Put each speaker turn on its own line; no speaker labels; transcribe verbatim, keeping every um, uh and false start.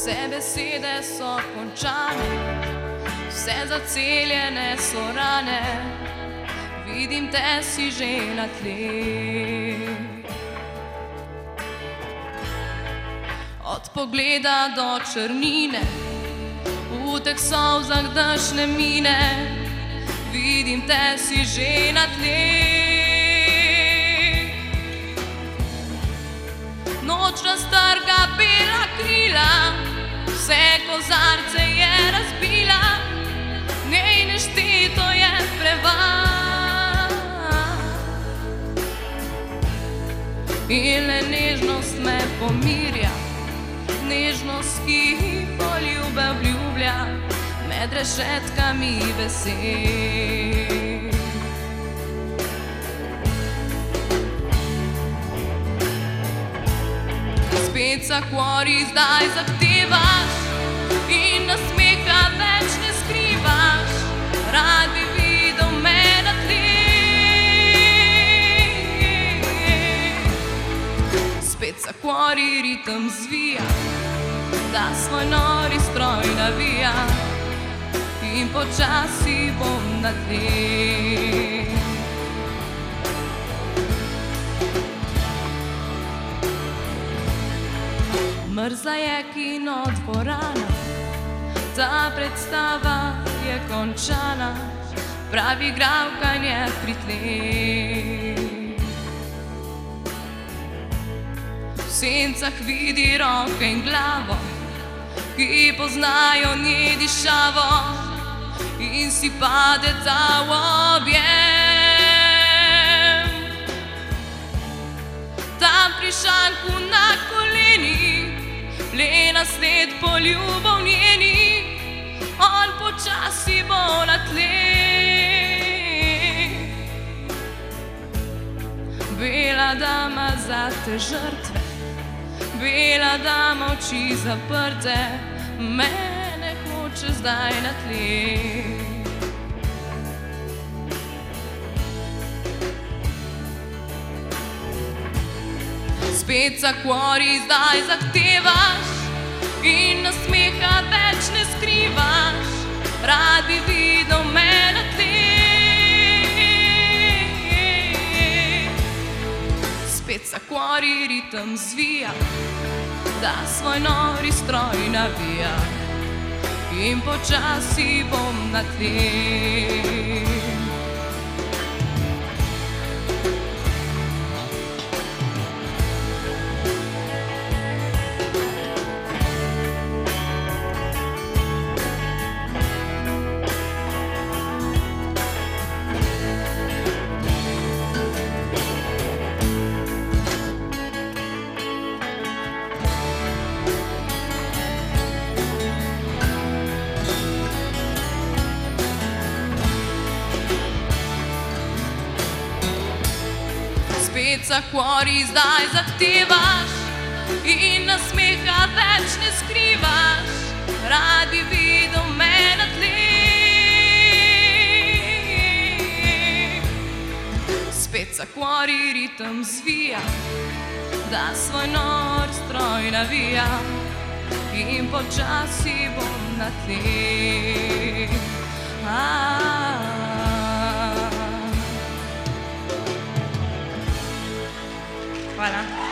Vse besede so končane, vse zaceljene so rane, vidim te, si že na tleh. Od pogleda do črnine, v teh solzah dež ne mine, vidim te, si že na tleh. Noč raztrga bela krila, vse kozarce je razbila, njej nešteto je prevar. In le nežnost me pomirja, nežnost, ki poljube obljublja med rešetkami besed. Spet zakvori zdaj zahtevaš in nasmeha več ne skrivaš, rad bi videl me na tleh. Spet zakvori ritem zvija, da svoj nori stroj navija in počasi bom na tleh. Mrzla je kinodvorana, ta predstava je končana, pravi igralkanje pri tleh. V sencah vidi roke in glavo, ki poznajo nje dišavo, in si padeta v objem. Tam pri šanku na koleni, plena sled poljubov njeni, on počasi bo na tleh. Bela dama za te žrtve, bela dama oči zaprte, mene hoče zdaj na tleh. Spet zakvori zdaj zahtevaš in nasmeha več ne skrivaš, rad bi videl me na tleh. Spet zakvori ritem zvija, da svoj nori stroj navija in počasi bom na tleh. Spet zakvori zdaj zahtevaš in nasmeha več ne skrivaš, rad bi videl me na tleh. Spet zakvori ritem zvija, da svoj nor stroj navija in počasi bom na tleh. Hvala.